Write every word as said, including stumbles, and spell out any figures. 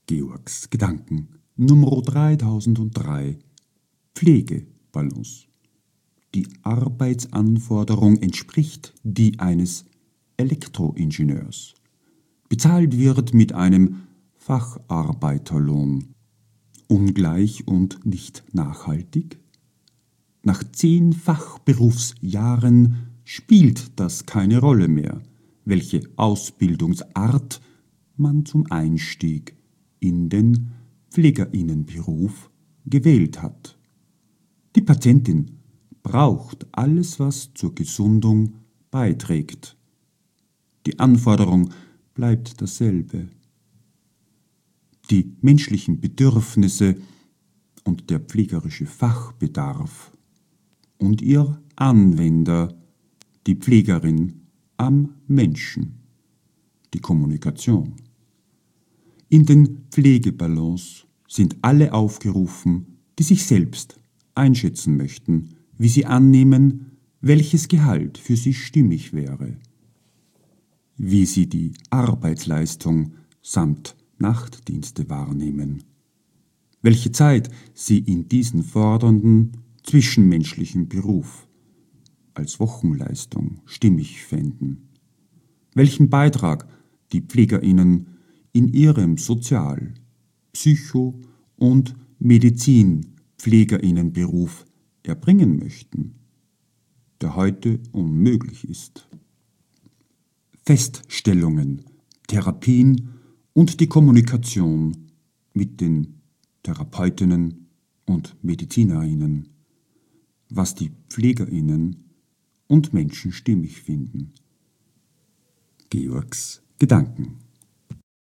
Georgs Gedanken Nummer dreitausenddrei Pflegebalance. Die Arbeitsanforderung entspricht die eines Elektroingenieurs. Bezahlt wird mit einem Facharbeiterlohn. Ungleich und nicht nachhaltig? Nach zehn Fachberufsjahren spielt das keine Rolle mehr, welche Ausbildungsart man zum Einstieg in den Pflegerinnenberuf gewählt hat. Die Patientin braucht alles, was zur Gesundung beiträgt. Die Anforderung bleibt dasselbe. Die menschlichen Bedürfnisse und der pflegerische Fachbedarf und ihr Anwender, die Pflegerin am Menschen, die Kommunikation. In den Pflegebalance sind alle aufgerufen, die sich selbst einschätzen möchten, wie sie annehmen, welches Gehalt für sie stimmig wäre, wie sie die Arbeitsleistung samt Nachtdienste wahrnehmen, welche Zeit sie in diesen fordernden, zwischenmenschlichen Beruf als Wochenleistung stimmig fänden, welchen Beitrag die PflegerInnen in ihrem Sozial-, Psycho- und Medizin-PflegerInnenberuf erbringen möchten, der heute unmöglich ist. Feststellungen, Therapien und die Kommunikation mit den Therapeutinnen und Medizinerinnen, was die PflegerInnen und Menschen stimmig finden. Georgs Gedanken.